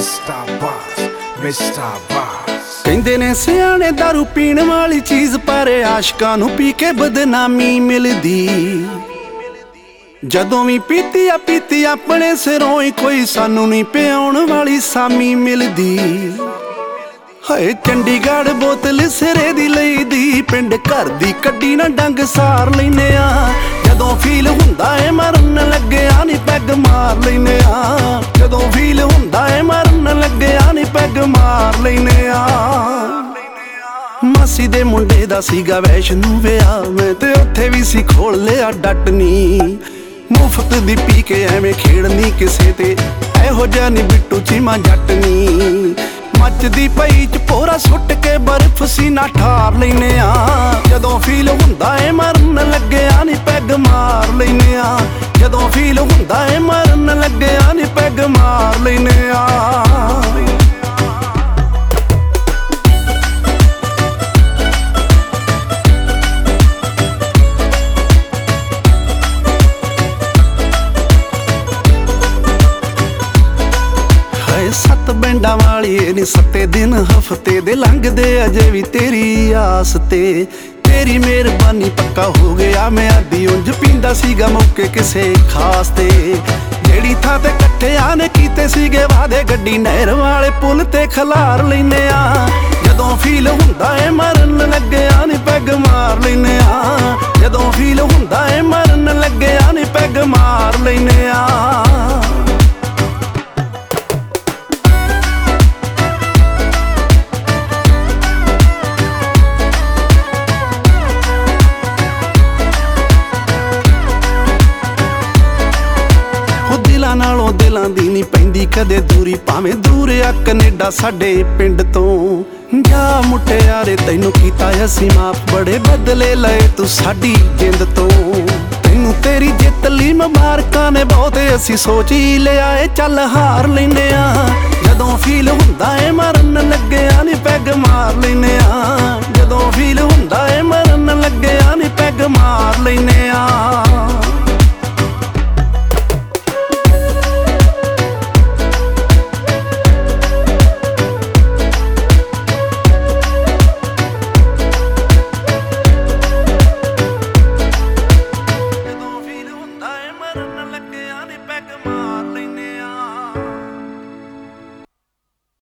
Mr. Boss ਕਹਿੰਦੇ ਨੇ ਸਿਆਣੇ ਦਾਰੂ ਪੀਣ ਵਾਲੀ ਚੀਜ਼ ਪਰ ਆਸ਼ਕਾਂ ਨੂੰ ਪੀ ਕੇ ਬਦਨਾਮੀ ਮਿਲਦੀ। ਜਦੋਂ ਵੀ ਪੀਤੀ ਆਪਣੇ ਸਿਰੋਂ ਹੀ ਕੋਈ ਸਾਨੂੰ ਨਹੀਂ ਪਿਆਉਣ ਵਾਲੀ ਸਾਮੀ ਮਿਲਦੀ। ਹਾਏ ਚੰਡੀਗੜ੍ਹ ਬੋਤਲ ਸਿਰੇ ਦੀ ਲਈਦੀ, ਪਿੰਡ ਘਰ ਦੀ ਕੱਢੀ ਨਾ ਡੰਗ ਸਾਰ ਲੈਨੇ ਆ। ਜਦੋਂ ਫੀਲ ਹੁੰਦਾ ਏ ਮਰਨ ਲੱਗਿਆ ਨੀ ਪੈਗ ਮਾਰ ਲੈਨੇ ਆ। ਜਦੋਂ ਫੀਲ ਹੁੰਦਾ ਏ ਮਰਨ ਲੱਗਿਆ ਨੀ ਪੈਗ ਮਾਰ ਲੈਨੇ ਆ। ਮਾਸੀ ਦੇ ਮੁੰਡੇ ਦਾ ਸੀਗਾ ਵੈਸ਼ਨੂ ਵਿਆਹ, ਮੈਂ ਤੇ ਉੱਥੇ ਵੀ ਸੀ ਖੋਲ ਲਿਆ ਡੱਟਨੀ। ਮੁਫਤ ਦੀ ਪੀ ਕੇ ਐਵੇਂ ਖੇਡਨੀ ਕਿਸੇ ਤੇ, ਇਹੋ ਜਿਹਾ ਨੀ ਬਿੱਟੂ ਚੀਮਾ ਜੱਟਨੀ। ਮੱਚਦੀ ਪਈ ਚ ਪੋਰਾ ਸੁੱਟ ਕੇ ਬਰਫ਼ ਸੀਨਾ ਠਾਰ ਲੈਨੇ ਆ। ਜਦੋਂ ਫੀਲ ਹੁੰਦਾ ਏ ਮਰਨ ਲੱਗਿਆ ਨੀ ਪੈਗ ਮਾਰ ਲੈਨੇ ਆ। ਜਦੋਂ ਫੀਲ ਹੁੰਦਾ ਏ ਮਰਨ ਲੱਗਿਆ ਨੀ ਪੈਗ ਮਾਰ ਲੈਨੇ ਆ। ਸੱਤ ਬੈਂਡਾਂ ਵਾਲੀ ਨੀ ਸੱਤੇ ਦਿਨ ਹਫਤੇ ਦੇ ਲੰਘਦੇ ਅਜੇ ਵੀ ਤੇਰੀ ਆਸ ਤੇ। ਤੇਰੀ ਮਿਹਰਬਾਨੀ ਪੱਕਾ ਹੋ ਗਿਆ ਮੈਂ ਆਦੀ, ਉਂਝ ਪੀਂਦਾ ਸੀਗਾ ਮੌਕੇ ਕਿਸੇ ਖਾਸ ਤੇ। ਜਿਹੜੀ ਥਾਂ ਤੇ ਇਕੱਠਿਆਂ ਨੇ ਕੀਤੇ ਸੀਗੇ ਵਾਦੇ, ਗੱਡੀ ਨਹਿਰ ਵਾਲੇ ਪੁਲ ਤੇ ਖਲਾਰ ਲੈਨੇ ਆ। ਜਦੋਂ ਫੀਲ ਹੁੰਦਾ ਏ ਮਰਨ ਲੱਗਿਆ ਨੀ ਪੈਗ ਮਾਰ ਲੈਨੇ ਆ। ਜਦੋਂ ਫੀਲ ਹੁੰਦਾ ਏ ਮਰਨ ਲੱਗਿਆ ਨੀ ਪੈਗ ਮਾਰ ਲੈਨੇ ਆ। ਨਾਲੋਂ ਦਿਲਾਂ ਦੀ ਨੀ ਪੈਂਦੀ ਕਦੇ ਦੂਰੀ, ਭਾਵੇਂ ਦੂਰ ਆ ਕੈਨੇਡਾ ਸਾਡੇ ਪਿੰਡ ਤੋਂ। ਜਾ ਮੁਟਿਆਰੇ ਤੈਨੂੰ ਕੀਤਾ ਅਸੀਂ ਮਾਫ, ਬੜੇ ਬਦਲੇ ਲਏ ਤੂੰ ਸਾਡੀ ਜਿੰਦ ਤੋਂ। ਤੈਨੂੰ ਤੇਰੀ ਜਿੱਤ ਲਈ ਮੁਬਾਰਕਾਂ ਨੇ ਬਹੁਤੇ, ਅਸੀਂ ਸੋਚ ਹੀ ਲਿਆ ਏ ਚੱਲ ਹਾਰ ਲੈਨੇ ਆ। ਜਦੋਂ ਫੀਲ ਹੁੰਦਾ ਏ ਮਰਨ ਲੱਗਿਆ ਨੀ ਪੈਗ ਮਾਰ ਲੈਨੇ ਆ। ਜਦੋਂ ਫੀਲ ਹੁੰਦਾ ਏ ਮਰਨ ਲੱਗਿਆ ਨੀ ਪੈਗ ਮਾਰ ਲੈਨੇ ਆ।